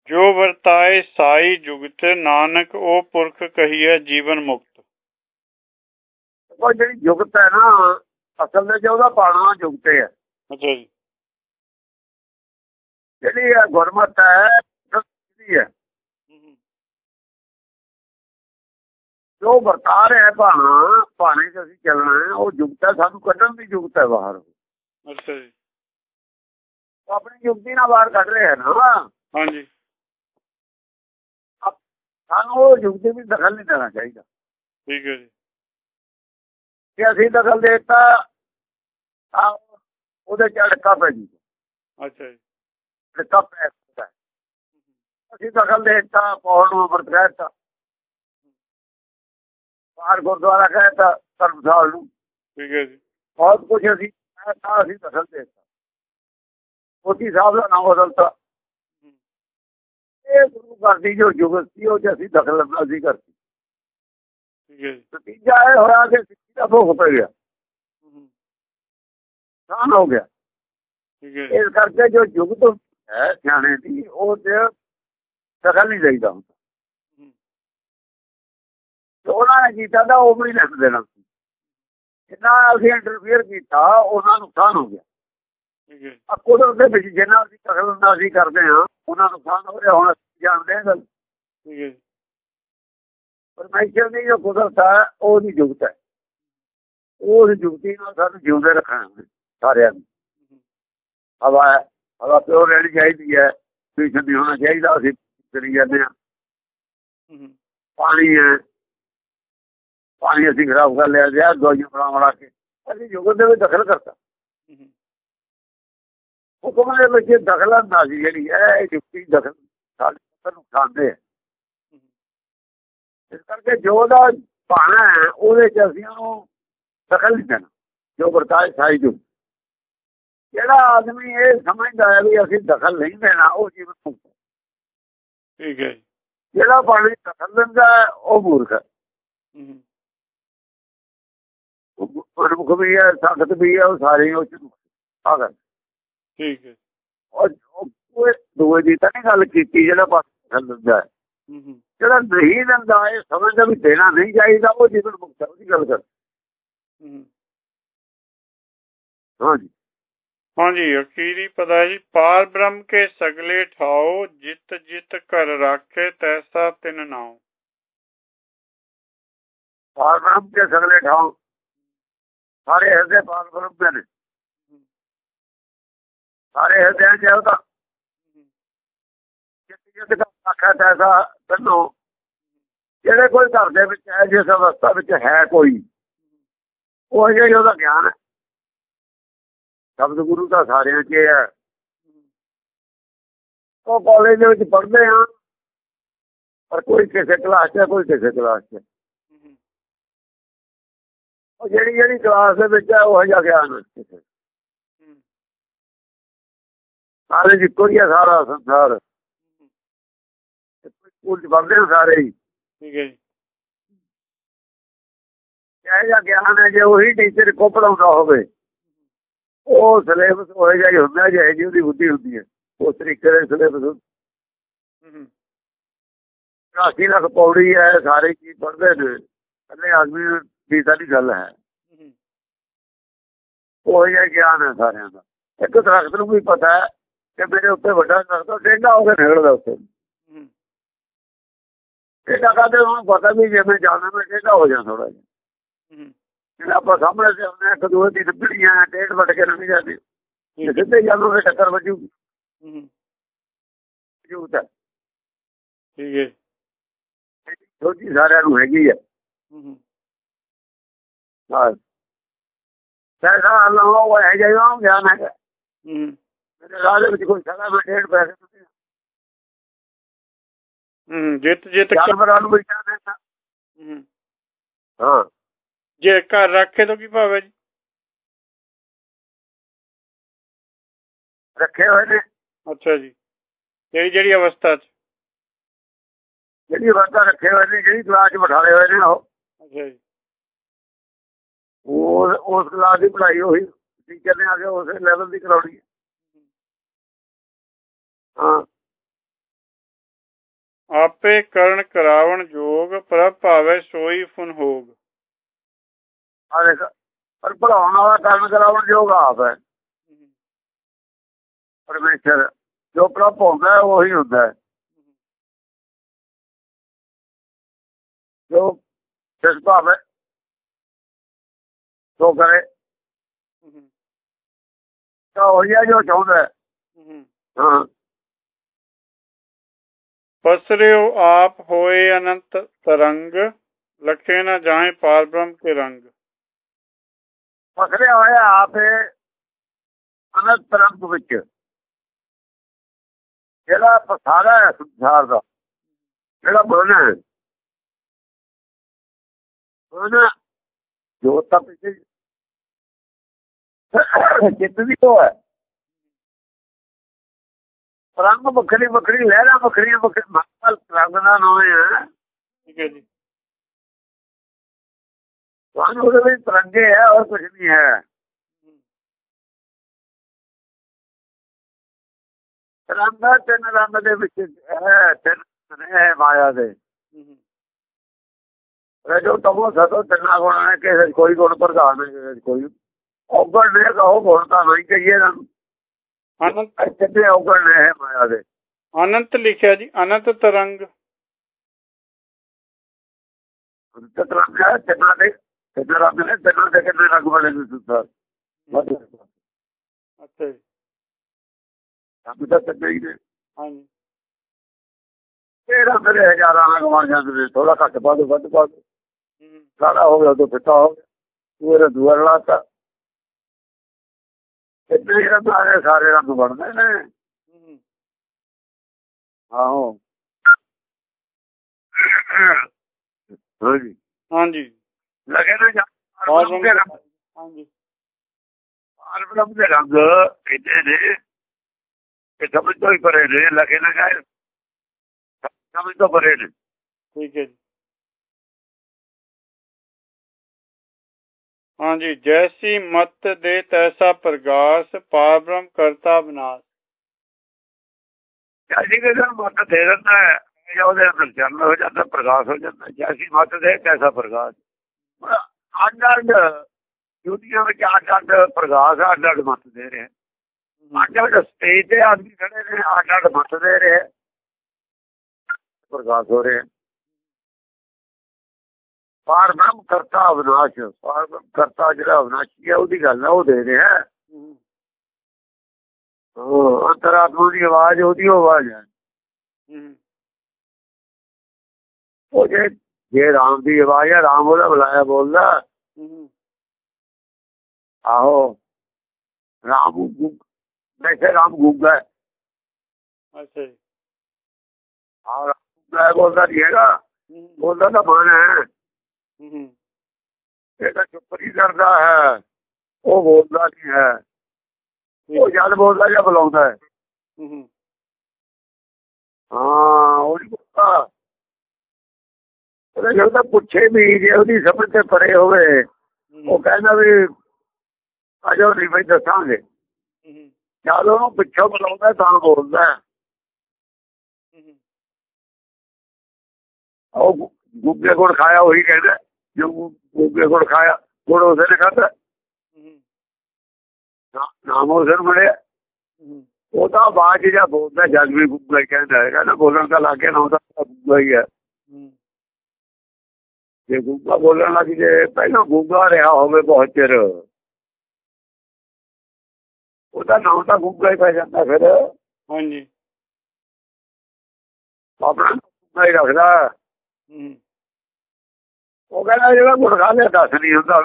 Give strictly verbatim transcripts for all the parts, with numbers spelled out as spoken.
ਜੋ ਵਰਤਾਏ ਸਾਈ ਜੁਗਤ ਨਾਨਕ ਉਹ ਪੁਰਖ ਕਹੀਏ ਜੀਵਨ ਮੁਕਤ। ਉਹ ਜਿਹੜੀ ਜੁਗਤ ਹੈ ਨਾ ਅਸਲ ਦੇ ਚ ਉਹਦਾ ਪਾਣਾ ਜੁਗਤ ਹੈ। ਅੱਛਾ ਜੀ। ਜਿਹੜੀ ਹੈ ਗੁਰਮਤ ਹੈ ਹੈ ਜੋ ਵਰਤਾ ਰਿਹਾ ਭਾਣਾ ਭਾਣੇ ਚ ਅਸੀਂ ਚੱਲਣਾ ਹੈ ਉਹ ਜੁਗਤ ਹੈ। ਸਾਨੂੰ ਕੱਢਣ ਦੀ ਜੁਗਤ ਹੈ ਬਾਹਰ। ਅੱਛਾ ਜੀ। ਉਹ ਆਪਣੀ ਜੁਗਤੀ ਨਾਲ ਬਾਹਰ ਕੱਢ ਰਿਹਾ ਨਾ। ਹਾਂਜੀ। ਸਾਨੂੰ ਉਹ ਜੁਗਤੀ ਵਿੱਚ ਦਖਲ ਨਹੀਂ ਦੇਣਾ ਚਾਹੀਦਾ। ਠੀਕ ਹੈ ਜੀ। ਜੇ ਅਸੀਂ ਦਖਲ ਦੇ ਦਿੱਤਾ ਤਾਂ ਉਹਦੇ ਚ ਅੜਕਾ ਪੈ ਜੂਗਾ। ਅੱਛਾ ਜੀ। ਅੜਕਾ ਪੈ ਸਕਦਾ। ਅਸੀਂ ਦਖਲ ਦੇ ਦਿੱਤਾ ਪੌੜ ਨੂੰ ਅੰਮ੍ਰਿਤ ਕਹਿ ਦਿੱਤਾ, ਬਾਹਰ ਗੁਰਦੁਆਰਾ ਕਹਿ ਦਿੱਤਾ, ਧਰਮਸ਼ਾਲ ਨੂੰ। ਠੀਕ ਹੈ ਜੀ। ਬਹੁਤ ਕੁਛ ਅਸੀਂ ਕਹਿਤਾ, ਅਸੀਂ ਦਖਲ ਦੇ ਦਿੱਤਾ। ਮੋਦੀ ਸਾਹਿਬ ਦਾ ਨਾਮ ਬਦਲਤਾ। ਇਹ ਗੁਰੂ ਘਰ ਦੀ ਜੋ ਜੁਗਤ ਸੀ ਉਹ ਚ ਅਸੀਂ ਦਖਲ ਅੰਦਾਜ਼ੀ ਕਰਤੀ। ਨਤੀਜਾ ਇਹ ਹੋਇਆ ਕਿ ਸਿੱਖੀ ਦਾ ਭੋਗ ਪੈ ਗਿਆ, ਨੁਕਸਾਨ ਹੋ ਗਿਆ। ਇਸ ਕਰਕੇ ਜੋ ਜੁਗਤ ਹੈ ਸਿਆਣੇ ਦੀ ਉਹ ਚ ਦਖਲ ਨਹੀਂ ਦੇਈਦਾ ਹੁੰਦਾ। ਉਹਨਾਂ ਨੇ ਕੀਤਾ ਤਾਂ ਉਹ ਵੀ ਲਿਖ ਦੇਣਾ। ਜਿੰਨਾ ਅਸੀਂ ਇੰਟਰਫੇਅਰ ਕੀਤਾ ਉਹਨਾਂ ਨੁਕਸਾਨ ਹੋ ਗਿਆ। ਕੁਦਰਤ ਦੇ ਵਿੱਚ ਜਿੰਨਾ ਅਸੀਂ ਦਖਲ ਅੰਦਾਜ਼ੀ ਕਰਦੇ ਹਾਂ ਉਹਨਾਂ ਨੁਕਸਾਨ ਹੋ ਰਿਹਾ। ਹੁਣ ਅਸੀਂ ਜਾਣਦੇ ਹਾਂ ਗੱਲ। ਪਰਮੇਸ਼ਰ ਦੀ ਜੋ ਕੁਦਰਤ ਹੈ ਉਹਦੀ ਜੁਗਤ ਹੈ। ਉਸ ਜੁਗਤੀ ਨਾਲ ਸਾਨੂੰ ਜਿਉਂਦੇ ਰੱਖਣਾ ਸਾਰਿਆਂ ਨੂੰ। ਹਵਾ ਹੈ, ਹਵਾ ਪਿਓਰ ਰਹਿਣੀ ਚਾਹੀਦੀ ਹੈ, ਪੋਲਿਊਸ਼ਨ ਨਹੀਂ ਹੋਣਾ ਚਾਹੀਦਾ। ਅਸੀਂ ਕਰੀ ਜਾਂਦੇ ਹਾਂ। ਪਾਣੀ ਹੈ, ਪਾਣੀ ਅਸੀਂ ਖਰਾਬ ਕਰ ਲਿਆ ਗਿਆ ਦਵਾਈਆਂ ਬਣਾ ਬਣਾ ਕੇ। ਅਸੀਂ ਜੁਗਤ ਦੇ ਵਿੱਚ ਦਖਲ ਕਰਤਾ। ਹੁਕਮ ਦੇ ਵਿੱਚ ਦਖਲ ਅੰਦਾਜ਼ੀ ਜਿਹੜੀ ਹੈ ਇਹ ਜੁਗਤੀ ਦਖਲ ਸਾਡੇ ਨੁਕਸਾਨਦੇ ਹੈ। ਇਸ ਕਰਕੇ ਜੋ ਉਹਦਾ ਭਾਣਾ ਹੈ ਉਹਦੇ ਚ ਅਸੀਂ ਉਹਨੂੰ ਦਖਲ ਨਹੀਂ ਦੇਣਾ। ਜੋ ਵਰਤਾਏ ਸਾਈ ਜੁਗਤ। ਜਿਹੜਾ ਆਦਮੀ ਇਹ ਸਮਝਦਾ ਹੈ ਵੀ ਅਸੀਂ ਦਖਲ ਨਹੀਂ ਦੇਣਾ ਉਹ ਜੀਵਨ ਮੁਕਤ ਹੈ। ਠੀਕ ਹੈ। ਜਿਹੜਾ ਪਾਣੀ ਦਖਲ ਦਿੰਦਾ ਹੈ ਉਹ ਮੂਰਖ ਹੈ। ਗੁਰਮੁਖ ਵੀ ਹੈ, ਸਖਤ ਵੀ ਹੈ, ਉਹ ਸਾਰੇ ਉਹ ਚ ਆ ਗਏ। ਠੀਕ ਹੈ। ਉਹ ਦੂਏ ਦੀ ਤਾਂ ਨਹੀਂ ਗੱਲ ਕੀਤੀ ਜਿਹੜਾ ਪਾਣੀ ਦਖਲ ਦਿੰਦਾ ਹੈ। ਜਿਹੜਾ ਨਹੀਂ ਦਿੰਦਾ ਇਹ ਸਮਝਦਾ ਵੀ ਦੇਣਾ ਨਹੀਂ ਚਾਹੀਦਾ ਉਹ ਜੀਵਨ ਮੁਕਤ ਹੈ। ਉਹਦੀ ਗੱਲ ਕਰ। ਹਾਂਜੀ ਹਾਂਜੀ। ਅਖੀਰੀ ਪਦਾ ਜੀ। ਪਾਰ ਬ੍ਰਹਮ ਕੇ ਸਗਲੇ ਠਾਓ ਜਿਤ ਜਿਤ ਘਰ ਰਾਖੇ ਤੈਸਾ ਤਿਨ ਨਾਉ। ਪਾਰ ਬ੍ਰਹਮ ਕੇ ਸਗਲੇ ਠਾਓ ਸਾਰੇ ਹਿਰਦੇ ਪਾਰ ਬ੍ਰਹਮ ਦੇ ਨੇ। ਸਾਰੇ ਹਿਰਦਿਆਂ ਚ ਉਹਦਾ ਜਿਤ ਜਿਤ ਆਖਿਆ ਤੈਸਾ ਤਿਨੋ। ਜਿਹੜੇ ਕੋਈ ਘਰ ਦੇ ਵਿੱਚ ਹੈ, ਜਿਸ ਅਵਸਥਾ ਵਿੱਚ ਹੈ ਕੋਈ, ਉਹ ਜਿਹੀ ਉਹਦਾ ਗਿਆਨ ਹੈ। ਸ਼ਬਦ ਗੁਰੂ ਤਾਂ ਸਾਰਿਆਂ ਚ ਹੈ। ਉਹ ਕਾਲਜ ਦੇ ਵਿੱਚ ਪੜ੍ਹਦੇ ਹਾਂ ਪਰ ਕੋਈ ਕਿਸੇ ਕਲਾਸ ਚ, ਕੋਈ ਕਿਸੇ ਕਲਾਸ ਚ। ਉਹ ਜਿਹੜੀ ਜਿਹੜੀ ਕਲਾਸ ਦੇ ਵਿੱਚ ਹੈ ਉਹ ਜਿਹਾ ਗਿਆਨ ਹੈ। ਸਾਰੇ ਇੱਕੋ ਹੀ ਹੈ ਸਾਰਾ ਸੰਸਾਰ। ਸਕੂਲ ਚ ਪੜ੍ਹਦੇ ਹੋ ਸਾਰੇ ਹੀ। ਠੀਕ ਹੈ ਜੀ। ਇਹੋ ਜਿਹਾ ਗਿਆਨ ਹੈ ਜੇ ਉਹੀ ਟੀਚਰ ਇੱਕੋ ਪੜ੍ਹਾਉਂਦਾ ਹੋਵੇ ਉਹ ਸਿਲੇਬਸ ਉਹ ਜਿਹਾ ਹੀ ਹੁੰਦਾ ਜਿਹੇ ਜਿਹੀ ਉਹਦੀ ਬੁੱਧੀ ਹੁੰਦੀ ਹੈ ਉਸ ਤਰੀਕੇ ਦੇ ਸਿਲੇਬਸ। ਚੁਰਾਸੀ ਲੱਖ ਪੌੜੀ ਹੈ, ਸਾਰੇ ਚੀਜ਼ ਪੜ੍ਹਦੇ ਨੇ। ਇਕੱਲੇ ਆਦਮੀ ਦੀ ਸਾਡੀ ਗੱਲ ਹੈ। ਉਹ ਜਿਹਾ ਗਿਆਨ ਹੈ ਸਾਰਿਆਂ ਦਾ। ਇੱਕ ਦਰਖਤ ਨੂੰ ਵੀ ਪਤਾ ਹੈ ਕਿ ਮੇਰੇ ਉੱਤੇ ਵੱਡਾ ਦਰਖਤ ਟੇਢਾ ਹੋ ਕੇ ਨਿਕਲਦਾ ਉੱਤੇ। ਟੇਢਾ ਕਰਦੇ ਉਹਨੂੰ ਪਤਾ ਵੀ ਜੇ ਮੈਂ ਜਾਣਾ ਮੈਂ ਟੇਢਾ ਹੋ ਜਾ ਥੋੜਾ ਜਿਹਾ। ਜਿਹੜਾ ਆਪਾਂ ਸਾਹਮਣੇ ਤੇ ਆਉਂਦੇ ਇੱਕ ਦੂਏ ਦੀ ਲੱਭੜੀਆਂ ਟੇਢ ਵੱਟ ਕੇ ਲੰਘ ਜਾਂਦੀ। ਸਿੱਧੇ ਜਾਨੋਂ ਫਿਰ ਟੱਕਰ ਵੱਜੂਗੀ। ਜੂਤ ਹੈ। ਠੀਕ ਹੈ। ਸੋਝੀ ਸਾਰਿਆਂ ਨੂੰ ਹੈਗੀ ਹੈ। ਹਾਂ ਪੈਸਾ ਉਹ ਇਹੋ ਜਿਹਾ ਗਿਆਨ ਹੈਗਾ। ਮੇਰੇ ਰਾਹ ਦੇ ਵਿੱਚ ਕੋਈ ਸਗਾ ਮੈਂ ਡੇਢ ਪੈਸੇ ਤੁਸੀਂ ਜਿੱਤ ਜਿੱਤ ਜਾਨਵਰਾਂ ਨੂੰ ਵੀ ਕਹਿ ਦਿੰਦਾ। ਹਾਂ ਜੇ ਘਰ ਰੱਖੇ ਤਾਂ ਕੀ ਭਾਵੇਂ ਜੀ। ਰੱਖੇ ਹੋਏ ਨੇ। ਅੱਛਾ ਜੀ। ਜਿਹੜੀ ਜਿਹੜੀ ਅਵਸਥਾ ਚ ਜਿਹੜੀ ਅਵਸਥਾ ਰੱਖੇ ਹੋਏ ਨੇ, ਜਿਹੜੀ ਕਲਾਸ ਚ ਬਿਠਾਲੇ ਹੋਏ ਨੇ ਉਹ। ਅੱਛਾ ਜੀ। ਉਹ ਉਸ ਕਲਾਸ ਦੀ ਪੜ੍ਹਾਈ ਉਹੀ ਟੀਚਰ ਨੇ ਆ ਕੇ ਉਸੇ ਲੈਵਲ ਦੀ ਕਰਾਉਣੀ ਹੈ। ਹਾਂ ਆਪੇ ਕਰਨ ਕਰਾਵਣ ਜੋਗ ਪ੍ਰਭ ਭਾਵੇ ਸੋਈ ਫੁਨ ਹੋਗ। ਪਰ ਪੜਾਉਣ ਵਾਲਾ ਕਰਨ ਕਰਾਵਣ ਯੋਗ ਆਪ ਹੈ ਪਰਮੇਸ਼ਰ। ਜੋ ਪ੍ਰਭ ਹੁੰਦਾ ਉਹੀ ਹੁੰਦਾ, ਜੋ ਜਿਸ ਭਾਵੇਂ ਸੋ ਕਰੇ ਤਾਂ ਉਹੀ ਹੈ ਜੋ ਚਾਹੁੰਦਾ। ਹਾਂ ਪਸਰਿਓ ਆਪ ਹੋਏ ਅਨੰਤ ਤਰੰਗ, ਲਖੇ ਨਾ ਜਾਏ ਪਾਰ ਬ੍ਰਹਮ ਕੇ ਰੰਗ। ਪਸਰਿਆ ਹੋਇਆ ਆਪ ਅਨੰਤ ਤਰੰਗ ਵਿੱਚ, ਜਿਹੜਾ ਪਸਾਰਾ ਹੈ ਸੰਸਾਰ ਦਾ, ਜਿਹੜਾ ਮਨ ਹੈ ਮਨ ਜੋਤ ਤਾਂ ਪਿੱਛੇ ਚਿੱਤ ਵੀ ਉਹ ਹੈ। ਰੰਗ ਵੱਖਰੀ ਵੱਖਰੀ, ਲਹਿਰਾਂ ਵੱਖਰੀਆਂ ਵੱਖਰੀਆਂ, ਰੰਗ ਦਾ ਨਾਮ ਹੈ। ਠੀਕ ਹੈ ਜੀ। ਰੰਗ ਉਹਦੇ ਵਿੱਚ ਤਿਰੰਗੇ ਹੈ ਔਰ ਕੁਝ ਨਹੀਂ ਹੈ। ਰੰਗ ਤਿੰਨ ਰੰਗ ਦੇ ਵਿੱਚ ਹੈ, ਤਿੰਨ ਹੈ ਮਾਇਆ ਦੇ। ਰਜੋ ਤਮੋ ਸਤੋ ਤਿੰਨਾਂ ਗੁਣਾਂ ਨੇ, ਕਿਸੇ ਕੋਈ ਗੁਣ ਪ੍ਰਧਾਨ ਹੈ, ਕਿਸੇ ਕੋਈ ਔਗਣ ਨੇ ਕਹੋ ਗੁਣ ਤਾਂ ਨਹੀਂ ਕਹੀਏ ਨਾ। ਕਿੰਨੇ ਔਗਣ ਨੇ ਹੈ ਮਾਇਆ ਦੇ। ਅਨੰਤ ਲਿਖਿਆ ਜੀ, ਅਨੰਤ ਤਰੰਗ। ਤਰੰਗ ਹੈ ਤਿੰਨਾਂ ਦੇ, ਤਿੰਨ ਰੰਗ ਨੇ, ਤਿੰਨਾਂ ਦੇ ਕਿੰਨੇ ਰੰਗ ਬਣੇ ਨੇ ਸੰਸਾਰ। ਅੱਛਾ ਜੀ। ਰੰਗ ਤਾਂ ਤਿੰਨੇ ਹੀ ਨੇ। ਹਾਂਜੀ। ਇਹ ਰੰਗ ਦੇ ਹਜ਼ਾਰਾਂ ਰੰਗ ਬਣ ਜਾਂਦੇ ਨੇ, ਥੋੜਾ ਘੱਟ ਪਾ ਦੋ ਵੱਧ ਪਾ ਦੋ, ਸਾਰਾ ਹੋ ਗਿਆ ਉਦੋਂ ਫਿੱਟਾ ਹੋ ਗਿਆ, ਤੂੰ ਦੂਆ ਲਾਤਾ। ਕਿੰਨੇ ਹੀ ਰੰਗ ਆ ਸਾਰੇ ਰੰਗ ਬਣਦੇ ਨੇ। ਆਹੋ ਹਾਂਜੀ ਹਾਂਜੀ। ਲਗੇ ਨਾ ਹਾਂਜੀ। ਪਾਰ ਬ੍ਰਹਮ ਦੇ ਰੰਗ ਇੰਨੇ ਨੇ ਕਿ ਸਮਝ ਤੋਂ ਹੀ ਪਰੇ ਨੇ, ਲਗੇ ਨਾ ਗਏ ਸਮਝ ਤੋਂ ਪਰੇ ਨੇ। ਠੀਕ ਹੈ ਜੀ। ਹਾਂਜੀ। ਜੈਸੀ ਮਤ ਦੇ ਤੈਸਾ ਪ੍ਰਗਾਸ, ਪਾਰ ਬ੍ਰਹਮ ਕਰਤਾ ਵਿਨਾਸ਼। ਜੈਸੀ ਕਿਸੇ ਨੂੰ ਮਤ ਦੇ ਦਿੰਦਾ ਹੈ ਜਾਂ ਉਹਦੇ ਅੰਦਰ ਜਨਮ ਹੋ ਜਾਂਦਾ, ਪ੍ਰਕਾਸ਼ ਹੋ ਜਾਂਦਾ। ਜੈਸੀ ਮਤ ਦੇ ਤੈਸਾ ਪ੍ਰਕਾਸ਼। ਅੱਡ ਅੱਡ ਦੁਨੀਆਂ ਵਿੱਚ ਅੱਡ ਅੱਡ ਪ੍ਰਕਾਸ਼, ਅੱਡ ਅੱਡ ਮਤ ਦੇ ਰਹੇ। ਅੱਡ ਅੱਡ ਸਟੇਜ ਤੇ ਆਦਮੀ ਖੜੇ ਨੇ, ਅੱਡ ਅੱਡ ਮਤ ਦੇ ਰਹੇ, ਪ੍ਰਕਾਸ਼ ਹੋ ਰਿਹਾ। ਪਾਰ ਬ੍ਰਹਮ ਕਰਤਾ ਅਵਿਨਾਸ਼, ਪਾਰ ਬ੍ਰਹਮ ਕਰਤਾ ਜਿਹੜਾ ਅਵਿਨਾਸ਼ੀ ਹੈ ਉਹਦੀ ਗੱਲ ਹੈ, ਉਹ ਦੇ ਰਿਹਾ। ਅੰਤਰਾਤਮਾ ਦੀ ਆਵਾਜ਼ ਉਹਦੀ ਆਵਾਜ਼ ਹੈ। ਉਹ ਜੇ ਜੇ ਰਾਮ ਦੀ ਆਵਾਜ਼ ਹੈ, ਰਾਮ ਉਹਦਾ ਬੁਲਾਇਆ ਬੋਲਦਾ। ਆਹੋ ਰਾਮ ਵੈਸੇ ਰਾਮ ਗੂੰਗਾ ਹੈ। ਅੱਛਾ ਜੀ। ਹਾਂ ਰਾਮ ਬੋਲਦਾ ਨਹੀਂ ਹੈਗਾ, ਬੋਲਦਾ ਤਾਂ ਮਨ ਹੈ। ਜਿਹੜਾ ਚੁੱਪ ਨਹੀਂ ਕਰਦਾ ਹੈ ਉਹ ਬੋਲਦਾ ਨਹੀਂ ਹੈ, ਉਹ ਜਦ ਬੋਲਦਾ ਜਾਂ ਬੁਲਾਉਂਦਾ ਹੈ। ਹਾਂ ਉਹ ਨਹੀਂ ਬੋਲਦਾ। ਉਹਦਾ ਜਦੋਂ ਪੁੱਛੇ ਵੀ, ਜੇ ਉਹਦੀ ਸਮਝ ਤੇ ਪਰੇ ਹੋਵੇ, ਉਹ ਕਹਿੰਦਾ ਵੀ ਅਜੋ ਨਹੀਂ ਬਈ ਦੱਸਾਂਗੇ। ਜਦ ਉਹਨੂੰ ਪਿੱਛੋਂ ਬੁਲਾਉਂਦਾ ਤਾਂ ਬੋਲਦਾ। ਉਹ ਗੁੱਗੇ ਗੁੜ ਖਾਇਆ ਉਹੀ ਕਹਿੰਦਾ, ਜੋ ਗੁੱਗੇ ਗੁੜ ਖਾਇਆ, ਗੁੜ ਉਸੇ ਨੇ ਖਾਧਾ, ਨਾਮ ਉਸੇ ਨੂੰ ਮਿਲਿਆ। ਉਹ ਤਾਂ ਆਵਾਜ਼ ਜਾਂ ਬੋਲਦਾ, ਜਦ ਵੀ ਗੁੱਗਾ ਹੀ ਕਹਿੰਦਾ ਹੈਗਾ ਨਾ, ਬੋਲਣ ਦਾ ਲੱਗ ਗਿਆ ਨਾ, ਉਹਦਾ ਗੁੱਗਾ ਹੀ ਹੈ। ਜੇ ਗੁੱਗਾ ਬੋਲਣ ਲੱਗ ਜੇ, ਪਹਿਲਾਂ ਗੁੱਗਾ ਰਿਹਾ ਹੋਵੇ ਬਹੁਤ ਚਿਰ, ਉਹਦਾ ਨਾਮ ਤਾਂ ਗੁੱਗਾ ਹੀ ਪੈ ਜਾਂਦਾ ਫਿਰ। ਹਾਂਜੀ। ਆਪਣਾ ਗੁੱਗਾ ਹੀ ਰੱਖਦਾ। ਉਹ ਕਹਿੰਦਾ ਜਿਹੜਾ ਗੁੜ ਖਾ ਲਿਆ ਦੱਸ ਨਹੀਂ ਹੁੰਦਾ।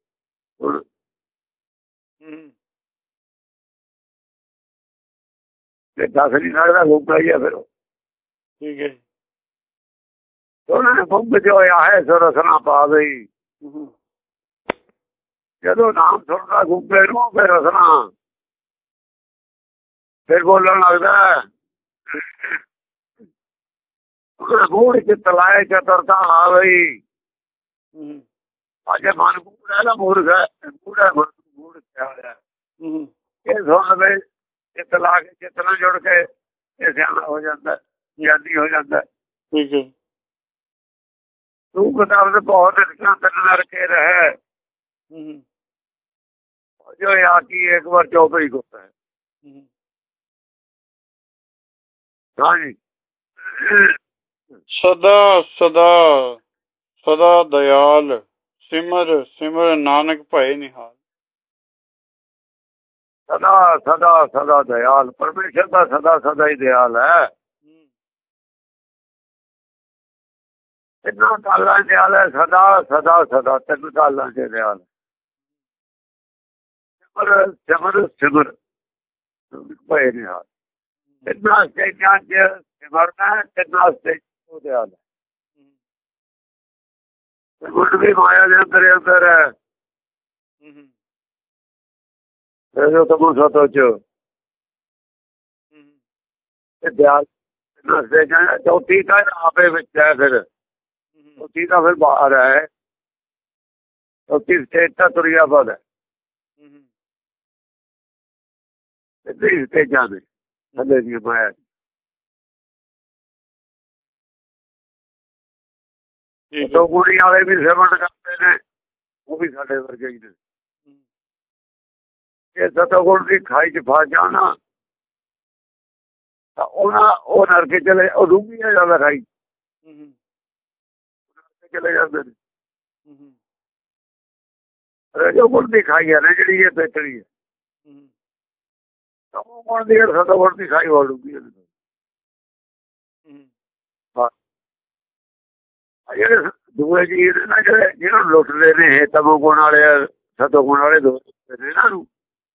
ਤੇ ਦੱਸ ਨਹੀਂ ਸਕਦਾ, ਗੁੱਗਾ ਹੀ ਆ ਫਿਰ। ਠੀਕ ਹੈ। ਉਹਨਾਂ ਨੇ ਬੰਬ ਜੋ ਹੋਇਆ ਹੈ ਸੋ ਰਸਨਾ ਪਾ ਗਈ। ਜਦੋਂ ਨਾਮ ਸੁਣਦਾ ਗੁੱਗੇ ਨੂੰ, ਫਿਰ ਰਸਨਾ ਫਿਰ ਬੋਲਣ ਲੱਗਦਾ। ਗੂੜ ਚਿੱਤ ਲਾਏ ਚਤੁਰਤਾ ਆ ਗਈ। ਅਜੇ ਮਨ ਗੂੜਾ ਨਾ ਮੂਰਖ ਹੈ, ਗੂੜਾ ਗੂੜ ਕਿਹਾ ਹੋਇਆ। ਇਹ ਸੁਣ ਲਵੇ, ਚਿੱਤ ਲਾ ਕੇ ਚਿੱਤ ਨਾਲ ਜੁੜ ਕੇ ਇਹ ਸਿਆਣਾ ਹੋ ਜਾਂਦਾ, ਗਿਆਨੀ ਹੋ ਜਾਂਦਾ। ਠੀਕ ਹੈ। ਤੂੰ ਕਿਤਾਬ ਬਹੁਤ ਅੱਛਾ ਕਰਨਾ रखे रहे जो आकी एक बार चौपई होता है। हाँ जी। सदा सदा सदा दयाल सिमर सिमर नानक भय निहाल। सदा सदा सदा दयाल परमेश्वर का सदा सदा ही दयाल है। तिना काला दयाल है सदा सदा सदा तीन काला से दयाल। सिमर सिमर सिमर भय निहाल तिना स्टेजां च सिमरना है तिना स्टेज दयाल है। गुण भी माया के अंदर अंदर है जो तमो सतो च दयाल तिना स्टेजां चौथी का आपे विच है। फिर चौथी का फिर बाहर है। चौथी स्टेज का तुरिया पद है स्टेजा ने थले दी माया तो गुणी वाले भी सेवन करते हैं वो भी साढ़े वर्गे ही ने। जे सतगुण की खाई च फस जाना वो नरके चले डूबी है ज्यादा खाई चले जाते रजोगुण की खाई है ना जी ये पेतली है। तमोगुण की सतगुण की खाई हो डूबी है। ਜਿਹੜੇ ਦੂਏ ਜੀ ਨੇ ਨਾ ਜਿਹੜੇ ਜਿਹਨਾਂ ਨੂੰ ਲੁੱਟਦੇ ਨੇ ਇਹ ਤਮੋਗੁਣ ਵਾਲੇ ਸਤੋਗੁਣ ਵਾਲੇ ਦੋ ਨੇ ਇਹਨਾਂ ਨੂੰ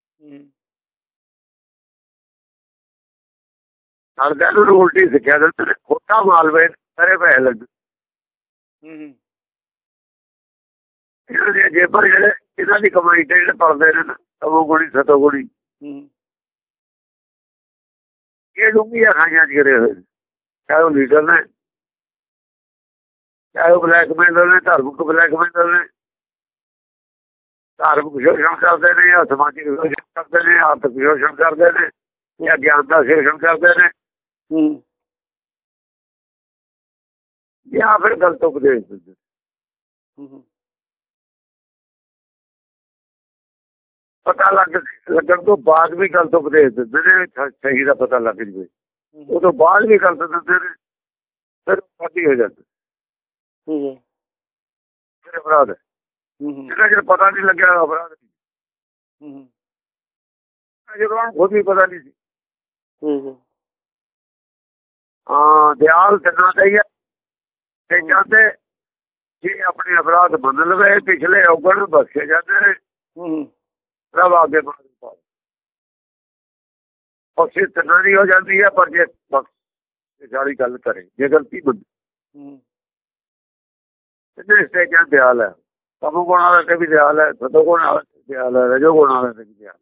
ਸਰਦਾਂ ਨੂੰ ਉਲਟੀ ਸਿੱਖਿਆ ਦਿੰਦੇ ਨੇ ਖੋਟਾ ਮਾਲਵੇ ਸਾਰੇ ਪੈਸੇ ਲੱਗ ਇਹਨਾਂ ਦੀਆਂ ਜੇਬਾਂ ਜਿਹੜੇ ਇਹਨਾਂ ਦੀ ਕਮਾਈ ਤੇ ਜਿਹੜੇ ਪਲਦੇ ਨੇ ਨਾ ਤਮੋਗੁਣੀ ਸਤੋਗੁਣੀ ਇਹ ਡੂੰਘੀਆਂ ਖਾਈਆਂ ਚ ਗਿਰੇ ਹੋਏ ਚਾਹੇ ਉਹ ਲੀਡਰ ਨੇ ਚਾਹੇ ਉਹ ਬਲੈਕਮੇਲਰ ਨੇ ਧਾਰਮਿਕ ਬਲੈਕਮੇਲਰ ਨੇ ਧਾਰਮਿਕ ਸ਼ੋਸ਼ਣ ਕਰਦੇ ਨੇ ਜਾਂ ਸਮਾਜਿਕ ਸ਼ੋਸ਼ਣ ਕਰਦੇ ਨੇ ਆਰਥਿਕ ਸ਼ੋਸ਼ਣ ਕਰਦੇ ਨੇ ਜਾਂ ਗਿਆਨ ਦਾ ਸ਼ੋਸ਼ਣ ਕਰਦੇ ਨੇ ਜਾਂ ਫਿਰ ਗਲਤ ਉਪਦੇਸ਼ ਦਿੰਦੇ। ਪਤਾ ਲੱਗ ਲੱਗਣ ਤੋਂ ਬਾਅਦ ਵੀ ਗਲਤ ਉਪਦੇਸ਼ ਦਿੰਦੇ ਨੇ ਸਹੀ ਦਾ ਪਤਾ ਲੱਗ ਜਾਵੇ ਉਹ ਤੋਂ ਬਾਅਦ ਵੀ ਗਲਤ ਦਿੰਦੇ ਨੇ ਫਿਰ ਫਾਟੀ ਹੋ ਜਾਂਦੀ ਫਿਰ ਅਪਰਾਧ ਹੈ। ਜਿੰਨਾ ਚਿਰ ਪਤਾ ਨਹੀਂ ਲੱਗਿਆ ਅਪਰਾਧ ਨਹੀਂ ਜਦੋਂ ਖੁਦ ਵੀ ਪਤਾ ਨਹੀਂ ਸੀ। ਹਾਂ ਦਿਆਲ ਕਰਨਾ ਚਾਹੀਦਾ ਤੇ ਚਾਹਤੇ ਜੇ ਆਪਣੇ ਅਪਰਾਧ ਮੰਨ ਲਵੇ ਪਿਛਲੇ ਔਗਣ ਬਖਸ਼ੇ ਜਾਂਦੇ ਨੇ ਰੱਬ ਅੱਗੇ ਬਖਸ਼ੇ ਤਿੰਨਾਂ ਦੀ ਹੋ ਜਾਂਦੀ ਹੈ। ਪਰ ਜੇ ਬਖਸ਼ ਸਾਰੀ ਗੱਲ ਕਰੇ ਜੇ ਗਲਤੀ ਮੰਨੇ ਤਿੰਨੇ ਸਟੇਜਾਂ ਦਿਆਲ ਹੈ। ਤਮੋ ਗੁਣ ਵਾਲੇ ਤੇ ਵੀ ਦਿਆਲ ਹੈ ਸਤੋ ਗੁਣ ਵਾਲੇ ਤੇ ਦਿਆਲ ਹੈ ਰਜੋ ਗੁਣ ਵਾਲੇ ਤੇ ਵੀ ਦਿਆਲ।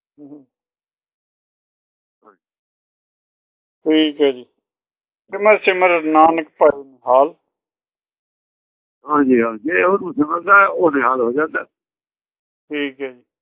ਠੀਕ ਹੈ ਜੀ। ਸਿਮਰ ਸਿਮਰ ਨਾਨਕ ਭੈ ਨਿਹਾਲ। ਹਾਂਜੀ ਹਾਂ ਜੇ ਉਹਨੂੰ ਸਿਮਰਦਾ ਉਹ ਨਿਹਾਲ ਹੋ ਜਾਂਦਾ। ਠੀਕ ਹੈ ਜੀ।